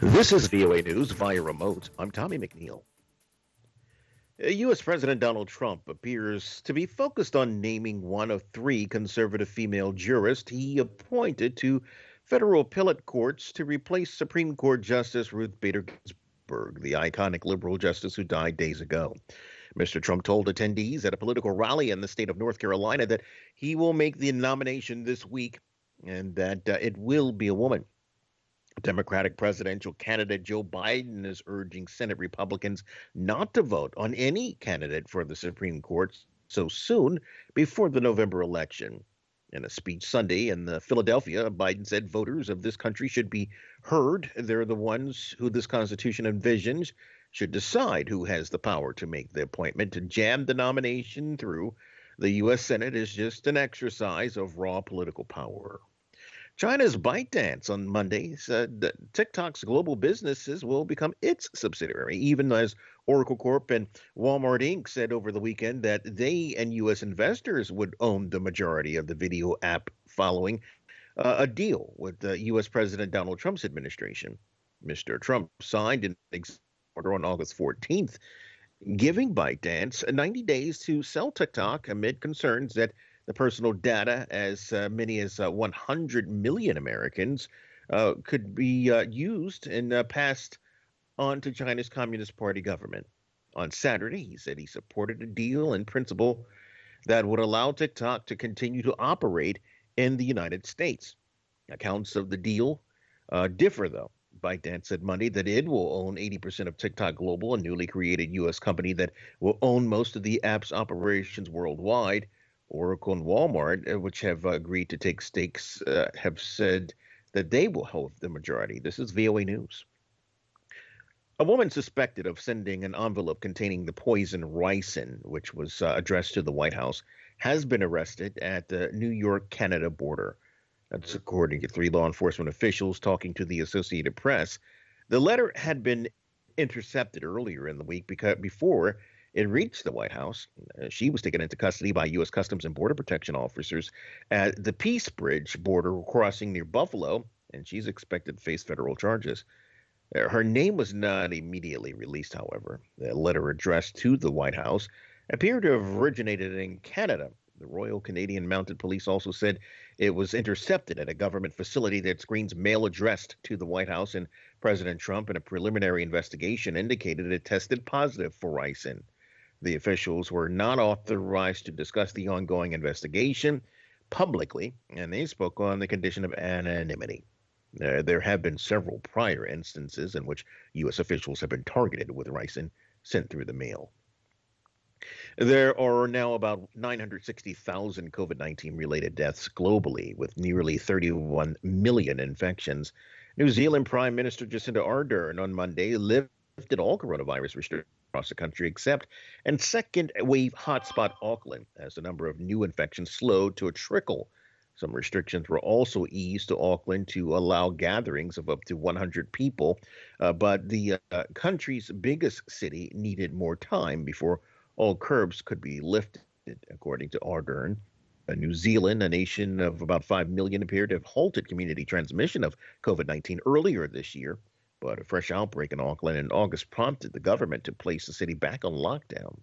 This is VOA News via remote. I'm Tommy McNeil. U.S. President Donald Trump appears to be focused on naming one of three conservative female jurists he appointed to federal appellate courts to replace Supreme Court Justice Ruth Bader Ginsburg, the iconic liberal justice who died days ago. Mr. Trump told attendees at a political rally in the state of North Carolina that he will make the nomination this week and that it will be a woman. Democratic presidential candidate Joe Biden is urging Senate Republicans not to vote on any candidate for the Supreme Court so soon before the November election. In a speech Sunday in Philadelphia, Biden said voters of this country should be heard. They're the ones who this Constitution envisions should decide who has the power to make the appointment. To jam the nomination through the U.S. Senate is just an exercise of raw political power. China's ByteDance on Monday said that TikTok's global businesses will become its subsidiary, even as Oracle Corp and Walmart Inc. said over the weekend that they and U.S. investors would own the majority of the video app following a deal with U.S. President Donald Trump's administration. Mr. Trump signed an executive order on August 14th, giving ByteDance 90 days to sell TikTok amid concerns that the personal data, as many as 100 million Americans, could be used and passed on to China's Communist Party government. On Saturday, he said he supported a deal in principle that would allow TikTok to continue to operate in the United States. Accounts of the deal differ, though. ByteDance said Monday that it will own 80% of TikTok Global, a newly created U.S. company that will own most of the app's operations worldwide. Oracle and Walmart, which have agreed to take stakes, have said that they will hold the majority. This is VOA News. A woman suspected of sending an envelope containing the poison ricin, which was addressed to the White House, has been arrested at the New York-Canada border. That's according to three law enforcement officials talking to the Associated Press. The letter had been intercepted earlier in the week before it reached the White House. She was taken into custody by U.S. Customs and Border Protection officers at the Peace Bridge border crossing near Buffalo, and she's expected to face federal charges. Her name was not immediately released, however. The letter addressed to the White House appeared to have originated in Canada. The Royal Canadian Mounted Police also said it was intercepted at a government facility that screens mail addressed to the White House, and President Trump, in a preliminary investigation, indicated it tested positive for ricin. The officials were not authorized to discuss the ongoing investigation publicly, and they spoke on the condition of anonymity. There have been several prior instances in which U.S. officials have been targeted with ricin sent through the mail. There are now about 960,000 COVID-19 related deaths globally, with nearly 31 million infections. New Zealand Prime Minister Jacinda Ardern on Monday lifted all coronavirus restrictions across the country except in second wave hotspot Auckland, as the number of new infections slowed to a trickle. Some restrictions were also eased to Auckland to allow gatherings of up to 100 people, but the country's biggest city needed more time before all curbs could be lifted, according to Ardern. New Zealand, a nation of about 5 million, appeared to have halted community transmission of COVID-19 earlier this year. But a fresh outbreak in Auckland in August prompted the government to place the city back on lockdown.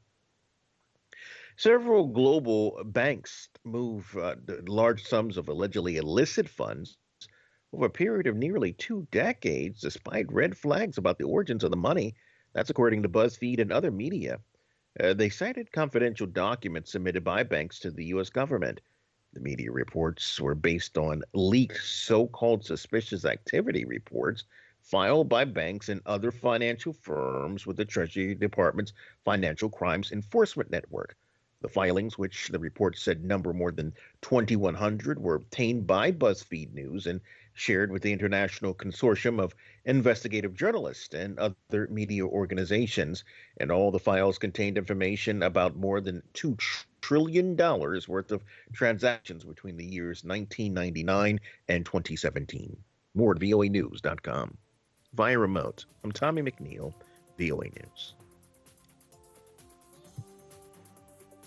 Several global banks move large sums of allegedly illicit funds over a period of nearly 2 decades, despite red flags about the origins of the money. That's according to BuzzFeed and other media. They cited confidential documents submitted by banks to the U.S. government. The media reports were based on leaked so-called suspicious activity reports filed by banks and other financial firms with the Treasury Department's Financial Crimes Enforcement Network. The filings, which the report said number more than 2,100, were obtained by BuzzFeed News and shared with the International Consortium of Investigative Journalists and other media organizations. And all the files contained information about more than $2 trillion worth of transactions between the years 1999 and 2017. More at voanews.com. Via remote, I'm Tommy McNeil, VOA News.